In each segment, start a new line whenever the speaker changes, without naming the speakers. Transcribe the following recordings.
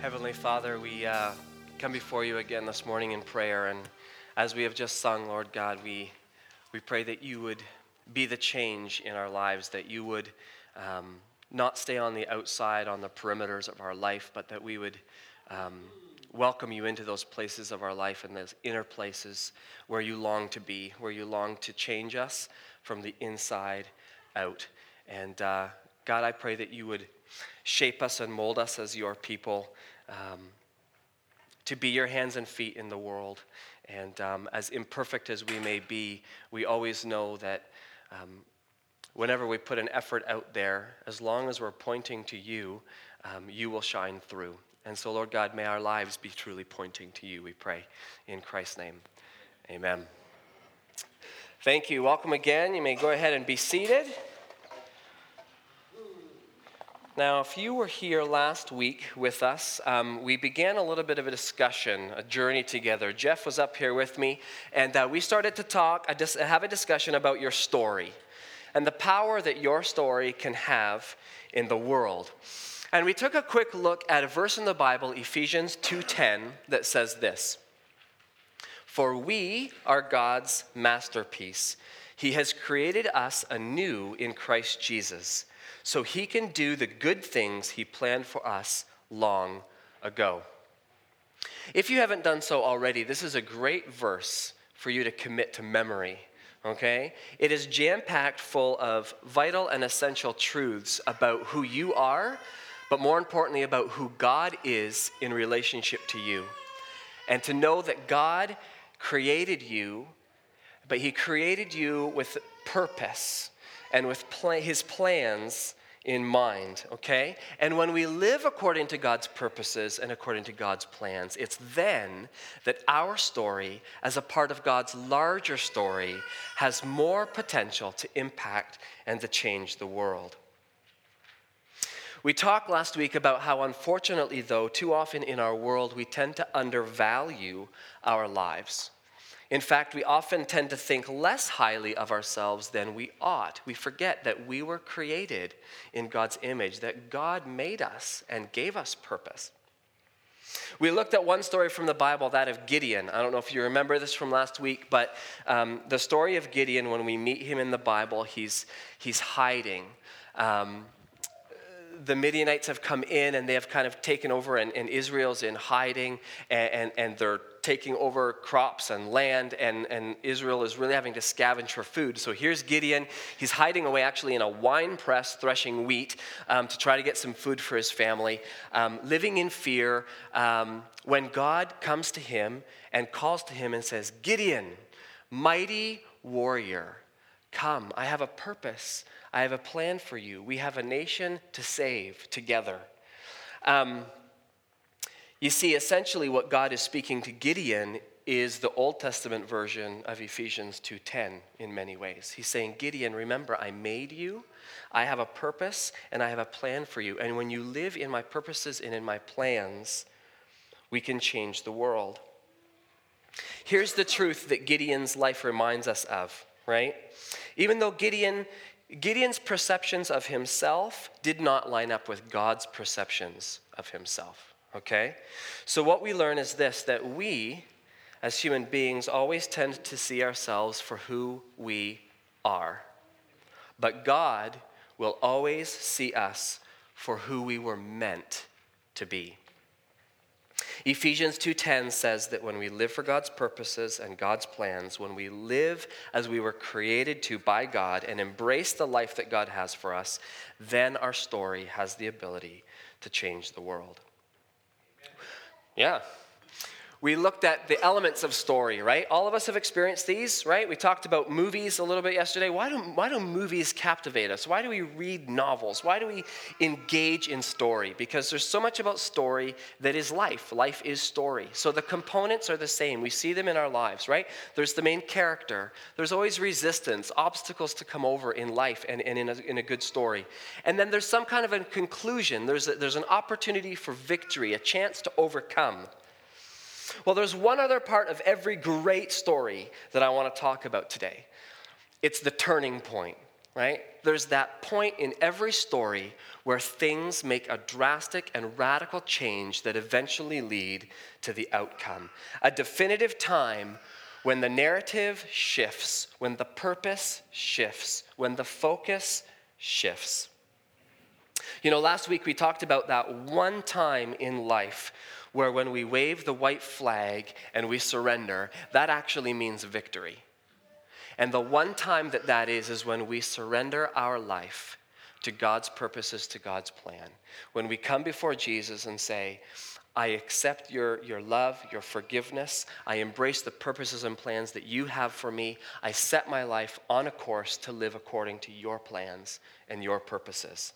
Heavenly Father, we come before you again this morning in prayer, and as we have just sung, Lord God, we pray that you would be the change in our lives, that you would not stay on the outside, on the perimeters of our life, but that we would welcome you into those places of our life and those inner places where you long to be, where you long to change us from the inside out. And God, I pray that you would shape us and mold us as your people, to be your hands and feet in the world. And as imperfect as we may be, we always know that whenever we put an effort out there, as long as we're pointing to you, you will shine through. And so, Lord God, may our lives be truly pointing to you, we pray. In Christ's name, amen. Thank you. Welcome again. You may go ahead and be seated. Now, if you were here last week with us, we began a little bit of a discussion, a journey together. Jeff was up here with me, and we started to have a discussion about your story and the power that your story can have in the world. And we took a quick look at a verse in the Bible, Ephesians 2:10, that says this: "For we are God's masterpiece. He has created us anew in Christ Jesus, so he can do the good things he planned for us long ago." If you haven't done so already, this is a great verse for you to commit to memory, okay? It is jam-packed full of vital and essential truths about who you are, but more importantly about who God is in relationship to you. And to know that God created you, but he created you with purpose and with his plans in mind, okay? And when we live according to God's purposes and according to God's plans, it's then that our story, as a part of God's larger story, has more potential to impact and to change the world. We talked last week about how, unfortunately, though, too often in our world, we tend to undervalue our lives. In fact, we often tend to think less highly of ourselves than we ought. We forget that we were created in God's image, that God made us and gave us purpose. We looked at one story from the Bible, that of Gideon. I don't know if you remember this from last week, but the story of Gideon, when we meet him in the Bible, he's hiding. The Midianites have come in and they have kind of taken over, and Israel's in hiding, and they're taking over crops and land, and Israel is really having to scavenge for food. So here's Gideon. He's hiding away actually in a wine press, threshing wheat to try to get some food for his family, living in fear, when God comes to him and calls to him and says, "Gideon, mighty warrior, come, I have a purpose. I have a plan for you. We have a nation to save together." You see, essentially what God is speaking to Gideon is the Old Testament version of Ephesians 2:10 in many ways. He's saying, Gideon, remember, I made you. I have a purpose and I have a plan for you. And when you live in my purposes and in my plans, we can change the world. Here's the truth that Gideon's life reminds us of, right? Even though Gideon's perceptions of himself did not line up with God's perceptions of himself, okay? So what we learn is this, that we, as human beings, always tend to see ourselves for who we are. But God will always see us for who we were meant to be. Ephesians 2:10 says that when we live for God's purposes and God's plans, when we live as we were created to by God and embrace the life that God has for us, then our story has the ability to change the world. Yeah. We looked at the elements of story, right? All of us have experienced these, right? We talked about movies a little bit yesterday. Why do movies captivate us? Why do we read novels? Why do we engage in story? Because there's so much about story that is life. Life is story. So the components are the same. We see them in our lives, right? There's the main character. There's always resistance, obstacles to come over in life and in a good story. And then there's some kind of a conclusion. There's an opportunity for victory, a chance to overcome. Well, there's one other part of every great story that I want to talk about today. It's the turning point. right? There's that point in every story where things make a drastic and radical change that eventually lead to the outcome. A definitive time when the narrative shifts, when the purpose shifts, when the focus shifts. You know, last week we talked about that one time in life where when we wave the white flag and we surrender, that actually means victory. And the one time that is when we surrender our life to God's purposes, to God's plan. When we come before Jesus and say, I accept your love, your forgiveness. I embrace the purposes and plans that you have for me. I set my life on a course to live according to your plans and your purposes.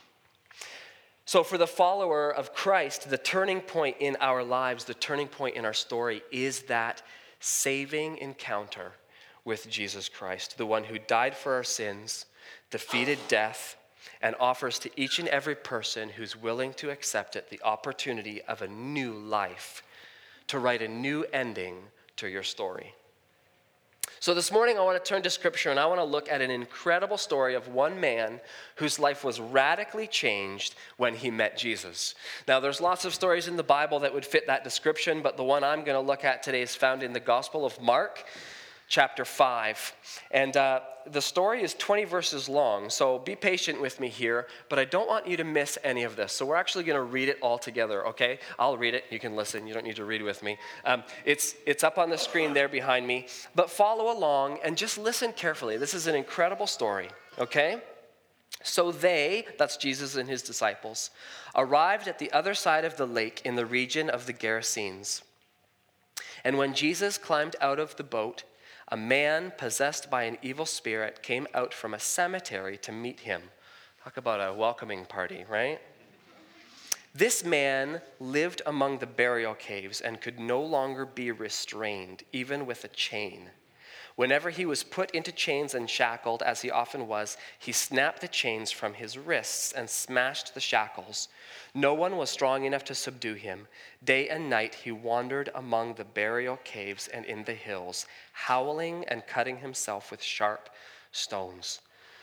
So for the follower of Christ, the turning point in our lives, the turning point in our story is that saving encounter with Jesus Christ, the one who died for our sins, defeated death, and offers to each and every person who's willing to accept it the opportunity of a new life, to write a new ending to your story. So this morning I want to turn to Scripture and I want to look at an incredible story of one man whose life was radically changed when he met Jesus. Now there's lots of stories in the Bible that would fit that description, but the one I'm going to look at today is found in the Gospel of Mark, chapter 5. And the story is 20 verses long, so be patient with me here, but I don't want you to miss any of this. So we're actually going to read it all together, okay? I'll read it. You can listen. You don't need to read with me. It's up on the screen there behind me, but follow along and just listen carefully. This is an incredible story, okay? So they, that's Jesus and his disciples, arrived at the other side of the lake in the region of the Gerasenes. And when Jesus climbed out of the boat, a man possessed by an evil spirit came out from a cemetery to meet him. Talk about a welcoming party, right? This man lived among the burial caves and could no longer be restrained, even with a chain. Whenever he was put into chains and shackled, as he often was, he snapped the chains from his wrists and smashed the shackles. No one was strong enough to subdue him. Day and night he wandered among the burial caves and in the hills, howling and cutting himself with sharp stones.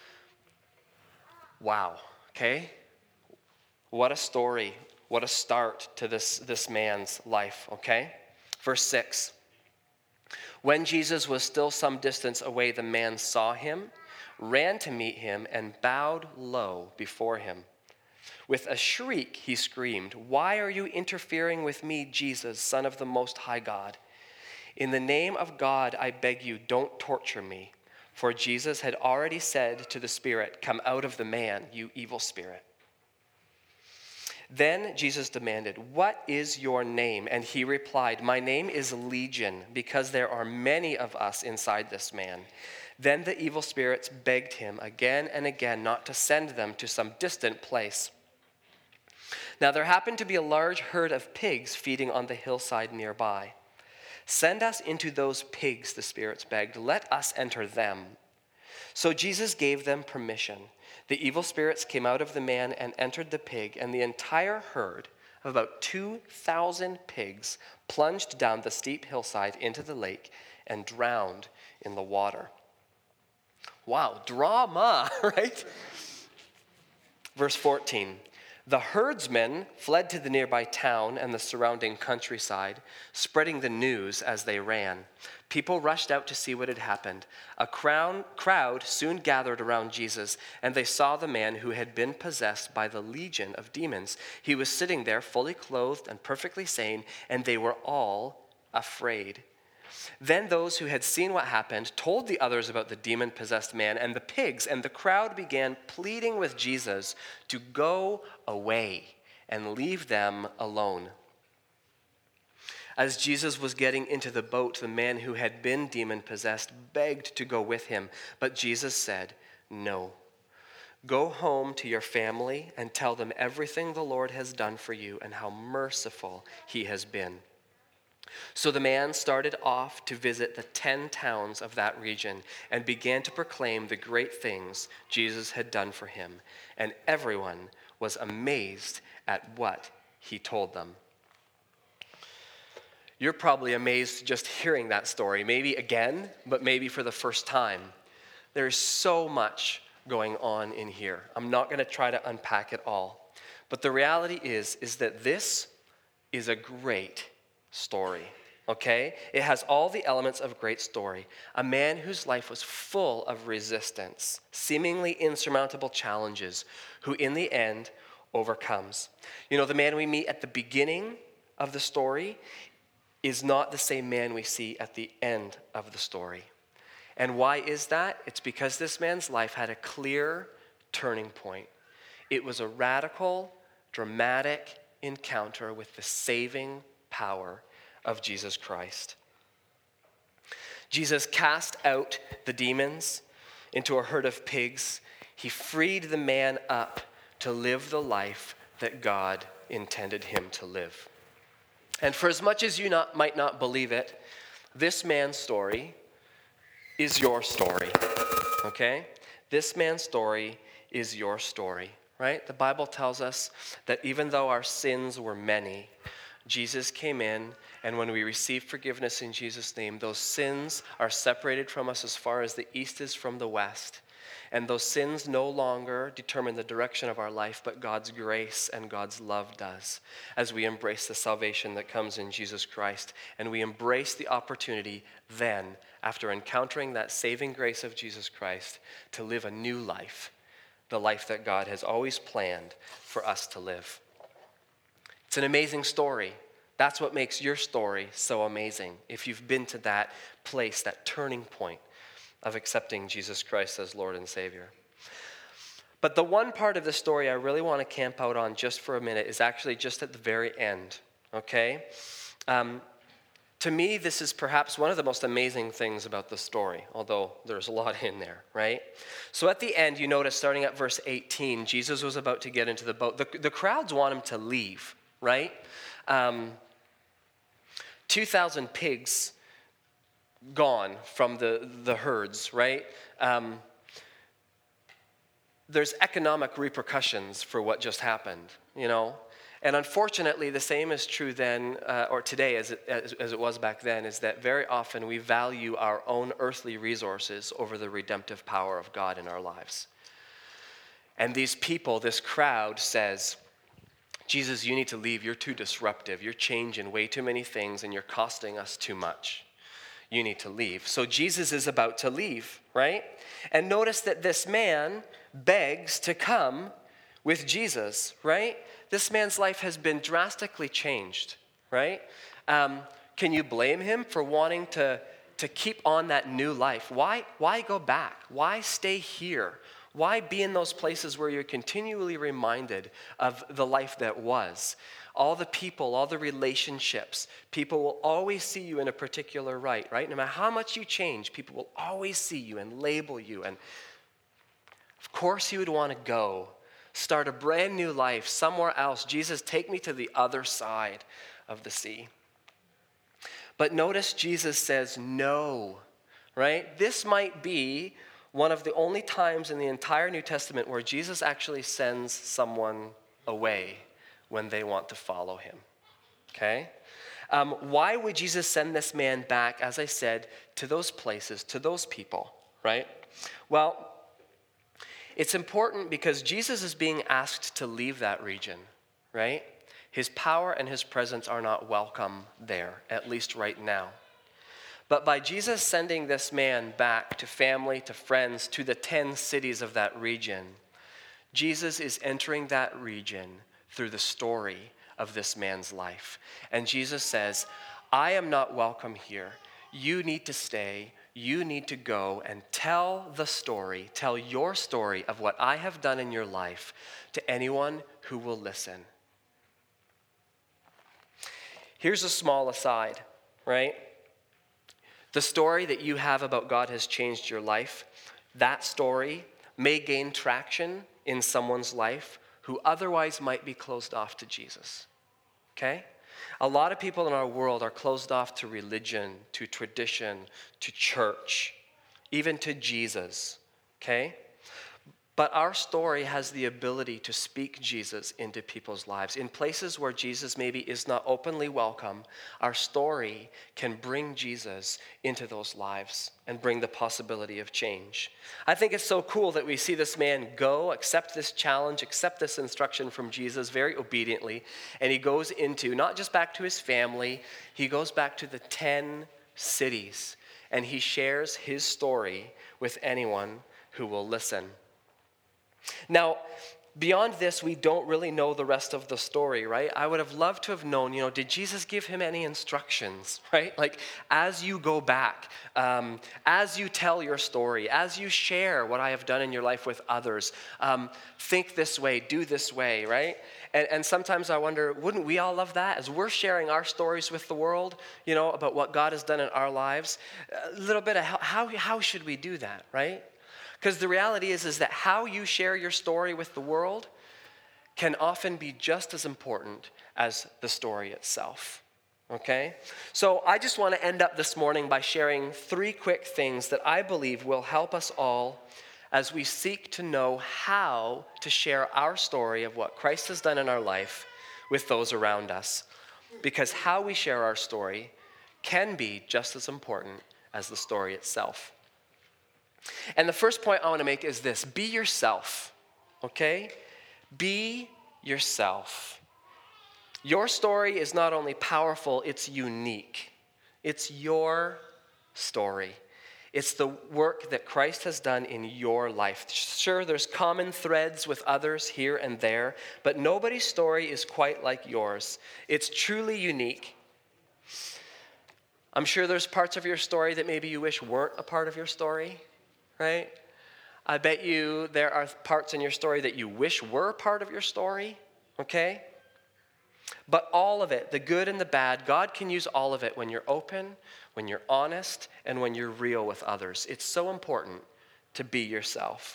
Wow, okay? What a story. What a start to this man's life, okay? Verse 6. When Jesus was still some distance away, the man saw him, ran to meet him, and bowed low before him. With a shriek, he screamed, "Why are you interfering with me, Jesus, Son of the Most High God? In the name of God, I beg you, don't torture me." For Jesus had already said to the spirit, "Come out of the man, you evil spirit." Then Jesus demanded, "What is your name?" And he replied, "My name is Legion, because there are many of us inside this man." Then the evil spirits begged him again and again not to send them to some distant place. Now there happened to be a large herd of pigs feeding on the hillside nearby. "Send us into those pigs," the spirits begged. "Let us enter them." So Jesus gave them permission. The evil spirits came out of the man and entered the pig, and the entire herd of about 2,000 pigs plunged down the steep hillside into the lake and drowned in the water. Wow, drama, right? Verse 14. The herdsmen fled to the nearby town and the surrounding countryside, spreading the news as they ran. People rushed out to see what had happened. A crowd soon gathered around Jesus, and they saw the man who had been possessed by the legion of demons. He was sitting there fully clothed and perfectly sane, and they were all afraid. Then those who had seen what happened told the others about the demon-possessed man and the pigs, and the crowd began pleading with Jesus to go away and leave them alone. As Jesus was getting into the boat, the man who had been demon-possessed begged to go with him, but Jesus said, "No. Go home to your family and tell them everything the Lord has done for you and how merciful he has been." So the man started off to visit the 10 towns of that region and began to proclaim the great things Jesus had done for him. And everyone was amazed at what he told them. You're probably amazed just hearing that story, maybe again, but maybe for the first time. There's so much going on in here. I'm not going to try to unpack it all. But the reality is that this is a great story, okay? It has all the elements of a great story. A man whose life was full of resistance, seemingly insurmountable challenges, who in the end overcomes. You know, the man we meet at the beginning of the story is not the same man we see at the end of the story. And why is that? It's because this man's life had a clear turning point. It was a radical, dramatic encounter with the saving power of Jesus Christ. Jesus cast out the demons into a herd of pigs. He freed the man up to live the life that God intended him to live. And for as much as you might not believe it, this man's story is your story, okay? This man's story is your story, right? The Bible tells us that even though our sins were many, Jesus came in, and when we receive forgiveness in Jesus' name, those sins are separated from us as far as the east is from the west. And those sins no longer determine the direction of our life, but God's grace and God's love does, as we embrace the salvation that comes in Jesus Christ. And we embrace the opportunity then, after encountering that saving grace of Jesus Christ, to live a new life, the life that God has always planned for us to live. It's an amazing story. That's what makes your story so amazing. If you've been to that place, that turning point of accepting Jesus Christ as Lord and Savior. But the one part of the story I really want to camp out on just for a minute is actually just at the very end, okay? To me, this is perhaps one of the most amazing things about the story, although there's a lot in there, right? So at the end, you notice, starting at verse 18, Jesus was about to get into the boat. The crowds want him to leave, right? 2,000 pigs gone from the herds, right? There's economic repercussions for what just happened, you know? And unfortunately, the same is true then, or today as it was back then, is that very often we value our own earthly resources over the redemptive power of God in our lives. And these people, this crowd says, Jesus, you need to leave. You're too disruptive. You're changing way too many things, and you're costing us too much. You need to leave. So Jesus is about to leave, right? And notice that this man begs to come with Jesus, right? This man's life has been drastically changed, right? Can you blame him for wanting to keep on that new life? Why go back? Why stay here? Why be in those places where you're continually reminded of the life that was? All the people, all the relationships, people will always see you in a particular light, right? No matter how much you change, people will always see you and label you. And of course you would want to go, start a brand new life somewhere else. Jesus, take me to the other side of the sea. But notice Jesus says no, right? This might be one of the only times in the entire New Testament where Jesus actually sends someone away when they want to follow him, okay? Why would Jesus send this man back, as I said, to those places, to those people, right? Well, it's important because Jesus is being asked to leave that region, right? His power and his presence are not welcome there, at least right now. But by Jesus sending this man back to family, to friends, to the 10 cities of that region, Jesus is entering that region through the story of this man's life. And Jesus says, I am not welcome here. You need to stay. You need to go and tell the story, tell your story of what I have done in your life to anyone who will listen. Here's a small aside, right? The story that you have about God has changed your life. That story may gain traction in someone's life who otherwise might be closed off to Jesus, okay? A lot of people in our world are closed off to religion, to tradition, to church, even to Jesus, okay? But our story has the ability to speak Jesus into people's lives. In places where Jesus maybe is not openly welcome, our story can bring Jesus into those lives and bring the possibility of change. I think it's so cool that we see this man go, accept this challenge, accept this instruction from Jesus very obediently, and he goes into, not just back to his family, he goes back to the 10 cities, and he shares his story with anyone who will listen. Now, beyond this, we don't really know the rest of the story, right? I would have loved to have known, did Jesus give him any instructions, right? Like, as you go back, as you tell your story, as you share what I have done in your life with others, think this way, do this way, right? And sometimes I wonder, wouldn't we all love that? As we're sharing our stories with the world, about what God has done in our lives, a little bit of how should we do that, right? Because the reality is that how you share your story with the world can often be just as important as the story itself, okay? So I just want to end up this morning by sharing 3 quick things that I believe will help us all as we seek to know how to share our story of what Christ has done in our life with those around us. Because how we share our story can be just as important as the story itself. And the first point I want to make is this: be yourself, okay? Be yourself. Your story is not only powerful, it's unique. It's your story. It's the work that Christ has done in your life. Sure, there's common threads with others here and there, but nobody's story is quite like yours. It's truly unique. I'm sure there's parts of your story that maybe you wish weren't a part of your story. Right? I bet you there are parts in your story that you wish were part of your story, okay? But all of it, the good and the bad, God can use all of it when you're open, when you're honest, and when you're real with others. It's so important to be yourself.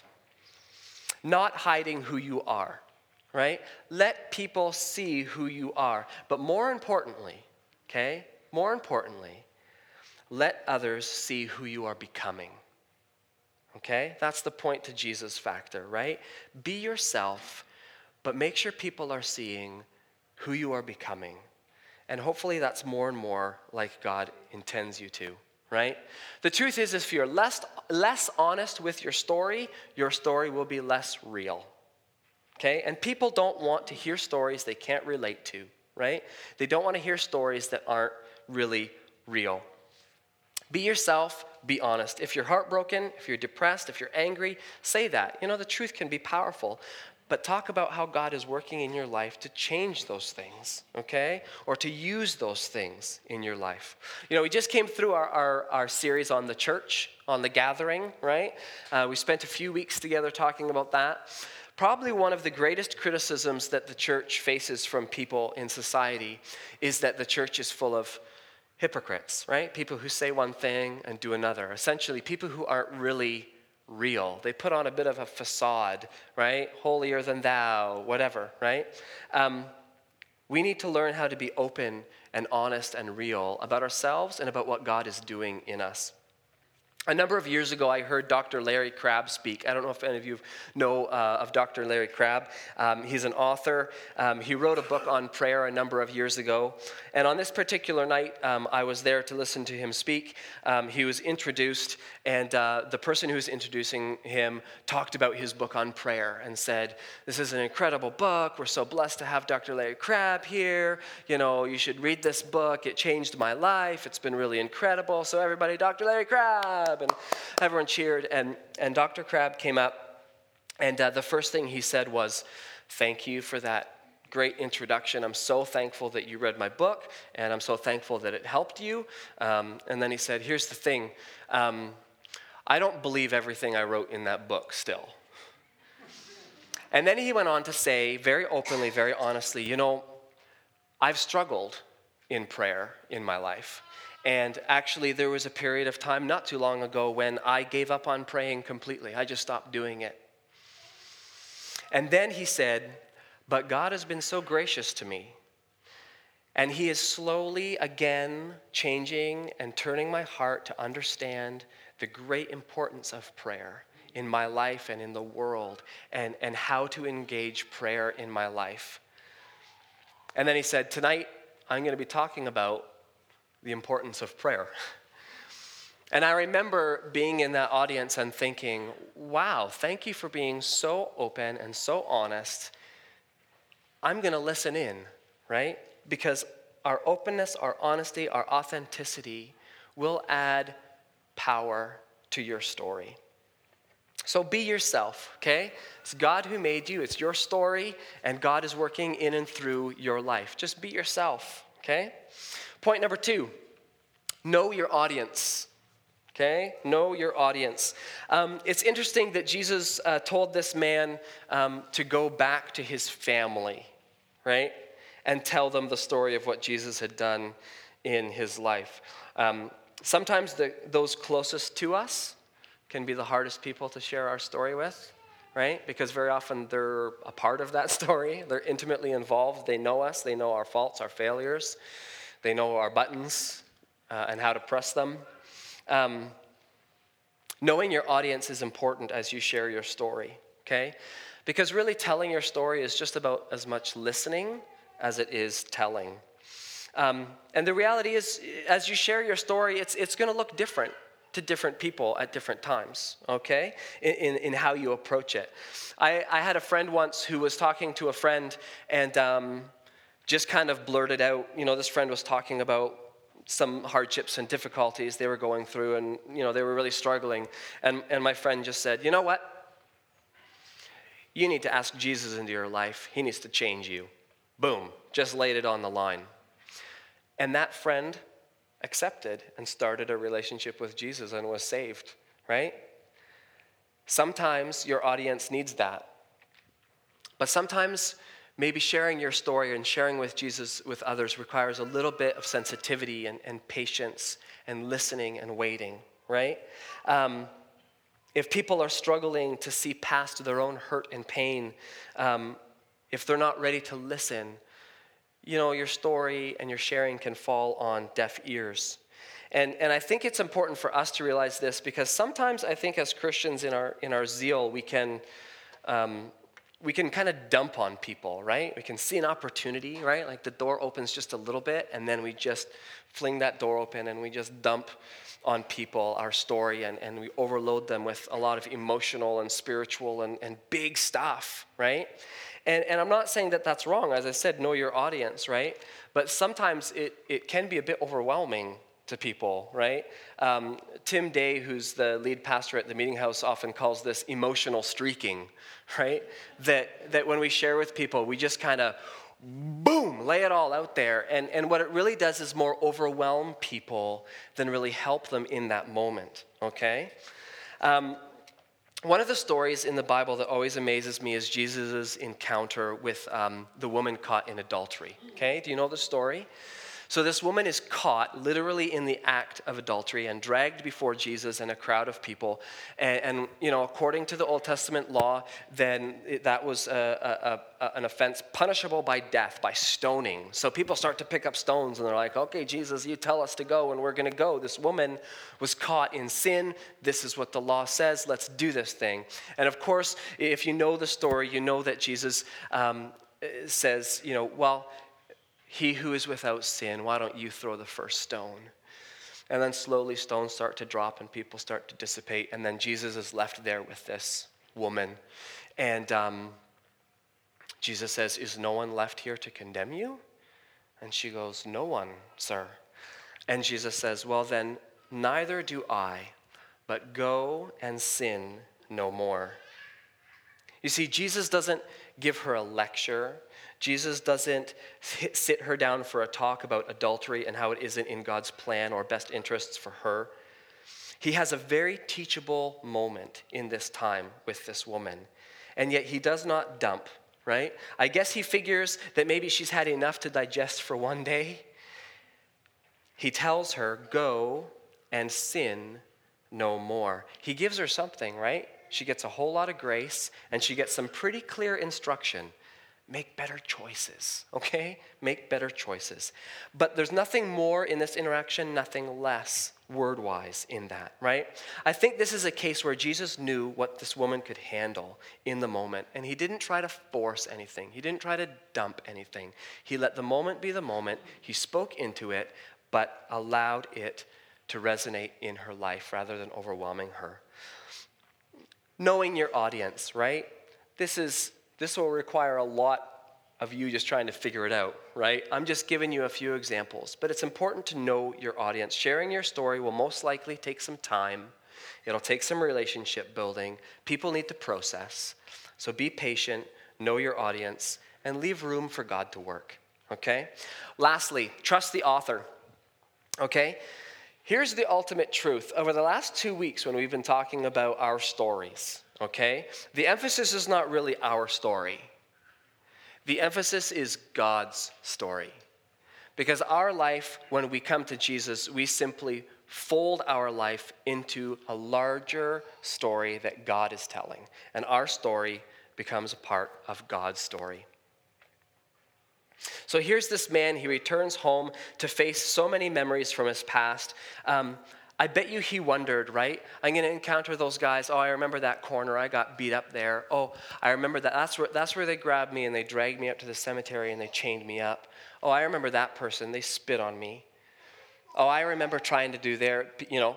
Not hiding who you are, right? Let people see who you are. But more importantly, okay? More importantly, let others see who you are becoming. Okay? That's the point to Jesus factor, right? Be yourself, but make sure people are seeing who you are becoming. And hopefully that's more and more like God intends you to, right? The truth is if you're less honest with your story will be less real. Okay? And people don't want to hear stories they can't relate to, right? They don't want to hear stories that aren't really real. Be yourself, be honest. If you're heartbroken, if you're depressed, if you're angry, say that. The truth can be powerful. But talk about how God is working in your life to change those things, okay? Or to use those things in your life. We just came through our series on the church, on the gathering, right? We spent a few weeks together talking about that. Probably one of the greatest criticisms that the church faces from people in society is that the church is full of hypocrites, right? People who say one thing and do another. Essentially, people who aren't really real. They put on a bit of a facade, right? Holier than thou, whatever, right? We need to learn how to be open and honest and real about ourselves and about what God is doing in us. A number of years ago, I heard Dr. Larry Crabb speak. I don't know if any of you know of Dr. Larry Crabb. He's an author. He wrote a book on prayer a number of years ago. And on this particular night, I was there to listen to him speak. He was introduced, and the person who was introducing him talked about his book on prayer and said, "This is an incredible book. We're so blessed to have Dr. Larry Crabb here. You should read this book. It changed my life. It's been really incredible." So everybody, Dr. Larry Crabb. And everyone cheered, and Dr. Crabb came up, and the first thing he said was, "Thank you for that great introduction. I'm so thankful that you read my book, and I'm so thankful that it helped you." And then he said, "Here's the thing. I don't believe everything I wrote in that book still." And then he went on to say, very openly, very honestly, I've struggled in prayer in my life. And actually, there was a period of time not too long ago when I gave up on praying completely. I just stopped doing it. And then he said, "But God has been so gracious to me. And he is slowly again changing and turning my heart to understand the great importance of prayer in my life and in the world, and how to engage prayer in my life. And then he said, tonight I'm going to be talking about the importance of prayer. And I remember being in that audience and thinking, wow, thank you for being so open and so honest. I'm going to listen in, right? Because our openness, our honesty, our authenticity will add power to your story. So be yourself, okay? It's God who made you. It's your story, and God is working in and through your life. Just be yourself, okay? Point number 2, know your audience. Okay, know your audience. It's interesting that Jesus told this man to go back to his family, right? And tell them the story of what Jesus had done in his life. Sometimes those closest to us can be the hardest people to share our story with, right? Because very often they're a part of that story. They're intimately involved. They know us. They know our faults, our failures. They know our buttons and how to press them. Knowing your audience is important as you share your story, okay? Because really telling your story is just about as much listening as it is telling. And the reality is, as you share your story, it's going to look different to different people at different times, okay? In how you approach it. I had a friend once who was talking to a friend and just kind of blurted out, this friend was talking about some hardships and difficulties they were going through, and they were really struggling. And my friend just said, you know what? You need to ask Jesus into your life. He needs to change you. Boom, just laid it on the line. And that friend accepted and started a relationship with Jesus and was saved, right? Sometimes your audience needs that. But sometimes maybe sharing your story and sharing with Jesus with others requires a little bit of sensitivity and patience and listening and waiting, right? If people are struggling to see past their own hurt and pain, if they're not ready to listen, your story and your sharing can fall on deaf ears. And I think it's important for us to realize this, because sometimes I think as Christians in our zeal, we can kind of dump on people, right? We can see an opportunity, right? Like the door opens just a little bit, and then we just fling that door open and we just dump on people our story, and we overload them with a lot of emotional and spiritual and big stuff, right? And I'm not saying that that's wrong. As I said, know your audience, right? But sometimes it can be a bit overwhelming to people, right? Tim Day, who's the lead pastor at the Meeting House, often calls this emotional streaking, right? That when we share with people, we just kind of, boom, lay it all out there. And what it really does is more overwhelm people than really help them in that moment, okay? One of the stories in the Bible that always amazes me is Jesus' encounter with the woman caught in adultery, okay? Do you know the story? So this woman is caught literally in the act of adultery and dragged before Jesus and a crowd of people. And according to the Old Testament law, then that was an offense punishable by death, by stoning. So people start to pick up stones and they're like, okay, Jesus, you tell us to go and we're going to go. This woman was caught in sin. This is what the law says. Let's do this thing. And of course, if you know the story, you know that Jesus says, well, he who is without sin, why don't you throw the first stone? And then slowly stones start to drop and people start to dissipate. And then Jesus is left there with this woman. And Jesus says, is no one left here to condemn you? And she goes, no one, sir. And Jesus says, well then, neither do I, but go and sin no more. You see, Jesus doesn't give her a lecture. Jesus doesn't sit her down for a talk about adultery and how it isn't in God's plan or best interests for her. He has a very teachable moment in this time with this woman, and yet he does not dump, right? I guess he figures that maybe she's had enough to digest for one day. He tells her, go and sin no more. He gives her something, right? She gets a whole lot of grace, and she gets some pretty clear instruction. make better choices, okay? Make better choices. But there's nothing more in this interaction, nothing less word-wise in that, right? I think this is a case where Jesus knew what this woman could handle in the moment, and he didn't try to force anything. He didn't try to dump anything. He let the moment be the moment. He spoke into it, but allowed it to resonate in her life rather than overwhelming her. Knowing your audience, right? This will require a lot of you just trying to figure it out, right? I'm just giving you a few examples, but it's important to know your audience. Sharing your story will most likely take some time. It'll take some relationship building. People need to process. So be patient, know your audience, and leave room for God to work, okay? Lastly, trust the author, okay? Here's the ultimate truth. Over the last 2 weeks when we've been talking about our stories, okay, the emphasis is not really our story. The emphasis is God's story. Because our life, when we come to Jesus, we simply fold our life into a larger story that God is telling. And our story becomes a part of God's story. So here's this man, he returns home to face so many memories from his past. I bet you he wondered, right? I'm going to encounter those guys. Oh, I remember that corner. I got beat up there. Oh, I remember that. That's where they grabbed me and they dragged me up to the cemetery and they chained me up. Oh, I remember that person. They spit on me. Oh, I remember trying to do their,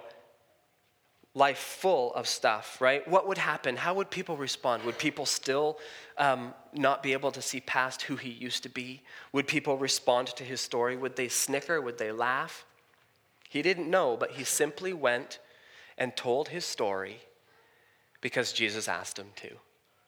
life full of stuff, right? What would happen? How would people respond? Would people still not be able to see past who he used to be? Would people respond to his story? Would they snicker? Would they laugh? He didn't know, but he simply went and told his story because Jesus asked him to.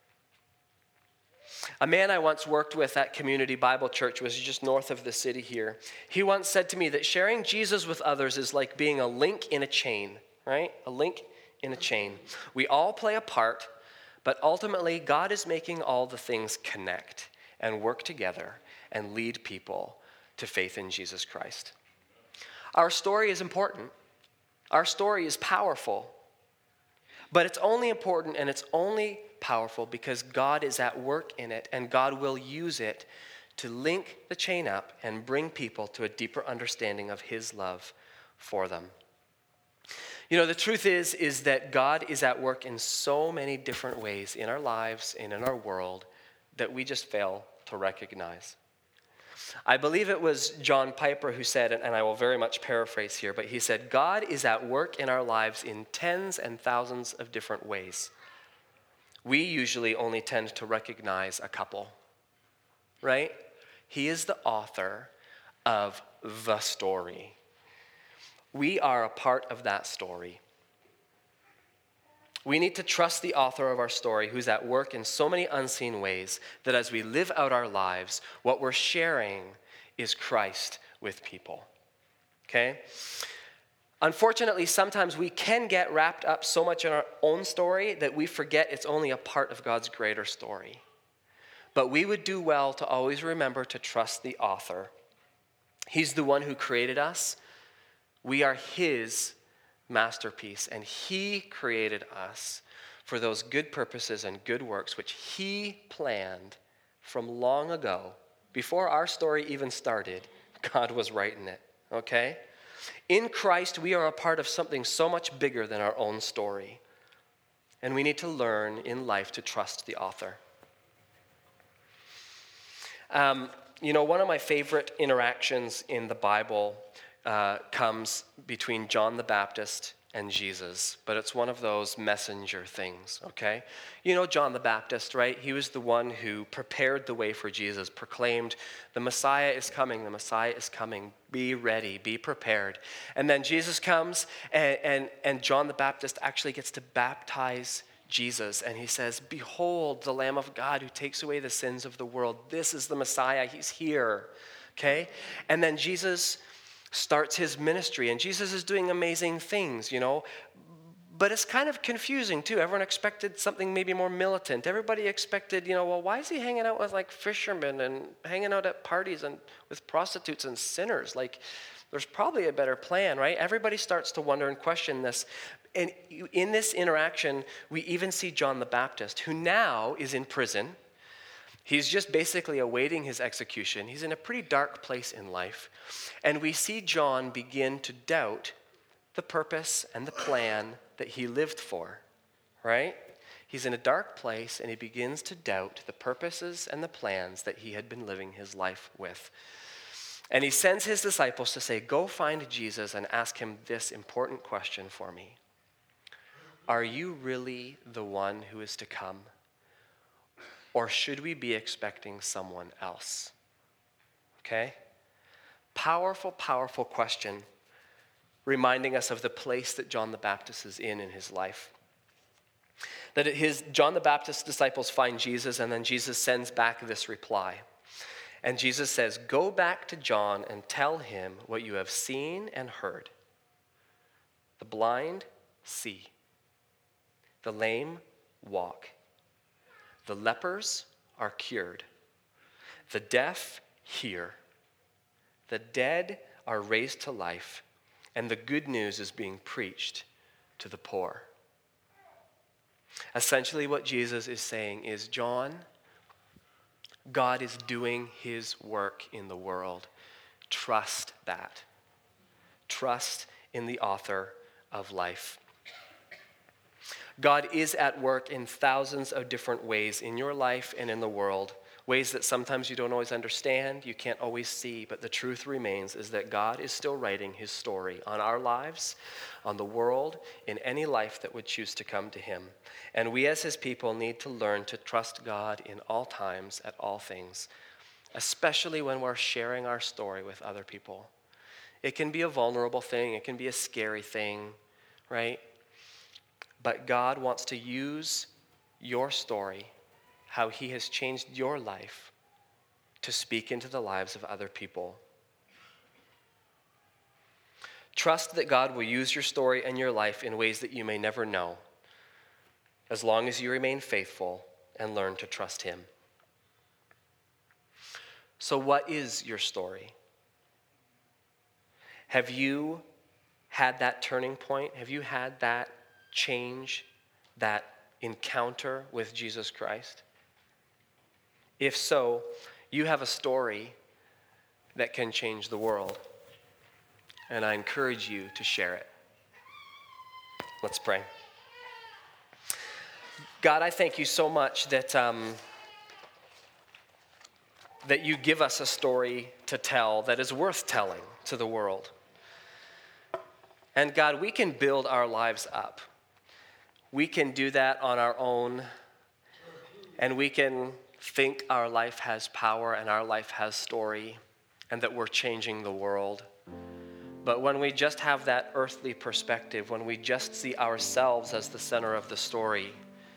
A man I once worked with at Community Bible Church was just north of the city here. He once said to me that sharing Jesus with others is like being a link in a chain, right? A link in a chain. We all play a part, but ultimately God is making all the things connect and work together and lead people to faith in Jesus Christ. Our story is important. Our story is powerful. But it's only important and it's only powerful because God is at work in it and God will use it to link the chain up and bring people to a deeper understanding of his love for them. The truth is that God is at work in so many different ways in our lives and in our world that we just fail to recognize. I believe it was John Piper who said, and I will very much paraphrase here, but he said, God is at work in our lives in tens and thousands of different ways. We usually only tend to recognize a couple, right? He is the author of the story. We are a part of that story. We need to trust the author of our story who's at work in so many unseen ways that as we live out our lives, what we're sharing is Christ with people, okay? Unfortunately, sometimes we can get wrapped up so much in our own story that we forget it's only a part of God's greater story. But we would do well to always remember to trust the author. He's the one who created us. We are his masterpiece, and he created us for those good purposes and good works which he planned from long ago. Before our story even started, God was writing it, okay? In Christ, we are a part of something so much bigger than our own story, and we need to learn in life to trust the author. One of my favorite interactions in the Bible comes between John the Baptist and Jesus, but it's one of those messenger things, okay? John the Baptist, right? He was the one who prepared the way for Jesus, proclaimed, the Messiah is coming, be ready, be prepared. And then Jesus comes, and John the Baptist actually gets to baptize Jesus, and he says, behold, the Lamb of God who takes away the sins of the world. This is the Messiah, he's here, okay? And then Jesus starts his ministry, and Jesus is doing amazing things, but it's kind of confusing too. Everyone expected something maybe more militant. Everybody expected, why is he hanging out with like fishermen and hanging out at parties and with prostitutes and sinners? Like, there's probably a better plan, right? Everybody starts to wonder and question this. And in this interaction, we even see John the Baptist, who now is in prison. He's just basically awaiting his execution. He's in a pretty dark place in life. And we see John begin to doubt the purpose and the plan that he lived for, right? He's in a dark place and he begins to doubt the purposes and the plans that he had been living his life with. And he sends his disciples to say, go find Jesus and ask him this important question for me. Are you really the one who is to come? Or should we be expecting someone else? Okay? Powerful, powerful question, reminding us of the place that John the Baptist is in his life. That John the Baptist's disciples find Jesus, and then Jesus sends back this reply. And Jesus says, go back to John and tell him what you have seen and heard. The blind see. The lame walk. The lepers are cured. The deaf hear. The dead are raised to life. And the good news is being preached to the poor. Essentially what Jesus is saying is, John, God is doing his work in the world. Trust that. Trust in the author of life. God is at work in thousands of different ways in your life and in the world, ways that sometimes you don't always understand, you can't always see, but the truth remains is that God is still writing his story on our lives, on the world, in any life that would choose to come to him. And we as his people need to learn to trust God in all times, at all things, especially when we're sharing our story with other people. It can be a vulnerable thing, it can be a scary thing, right? But God wants to use your story, how he has changed your life, to speak into the lives of other people. Trust that God will use your story and your life in ways that you may never know, as long as you remain faithful and learn to trust him. So what is your story? Have you had that turning point? Have you had that change, that encounter with Jesus Christ? If so, you have a story that can change the world. And I encourage you to share it. Let's pray. God, I thank you so much that you give us a story to tell that is worth telling to the world. And God, we can build our lives up. We can do that on our own, and we can think our life has power and our life has story and that we're changing the world. But when we just have that earthly perspective, when we just see ourselves as the center of the story,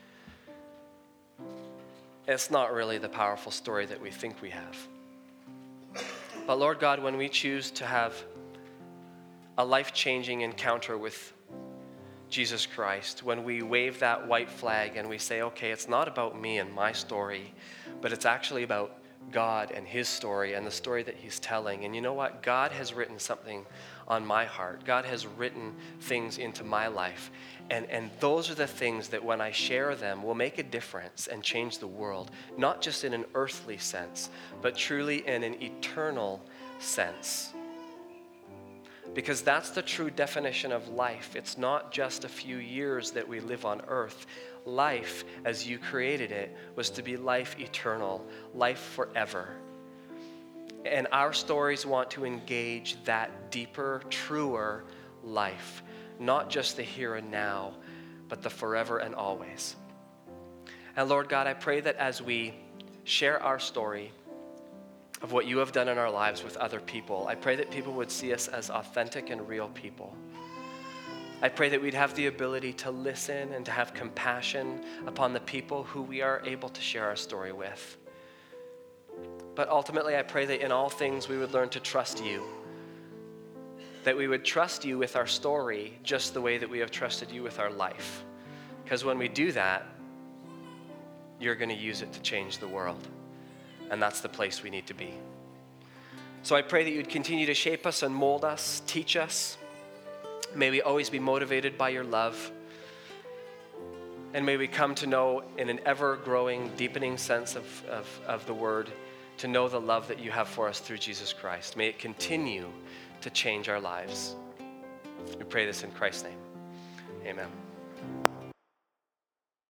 it's not really the powerful story that we think we have. But Lord God, when we choose to have a life-changing encounter with Jesus Christ, when we wave that white flag and we say, okay, it's not about me and my story, but it's actually about God and his story and the story that he's telling. And you know what? God has written something on my heart. God has written things into my life. And those are the things that when I share them will make a difference and change the world, not just in an earthly sense, but truly in an eternal sense. Because that's the true definition of life. It's not just a few years that we live on earth. Life, as you created it, was to be life eternal, life forever. And our stories want to engage that deeper, truer life. Not just the here and now, but the forever and always. And Lord God, I pray that as we share our story of what you have done in our lives with other people, I pray that people would see us as authentic and real people. I pray that we'd have the ability to listen and to have compassion upon the people who we are able to share our story with. But ultimately, I pray that in all things we would learn to trust you, that we would trust you with our story just the way that we have trusted you with our life. Because when we do that, you're going to use it to change the world. And that's the place we need to be. So I pray that you'd continue to shape us and mold us, teach us. May we always be motivated by your love. And may we come to know in an ever-growing, deepening sense of the word, to know the love that you have for us through Jesus Christ. May it continue to change our lives. We pray this in Christ's name. Amen.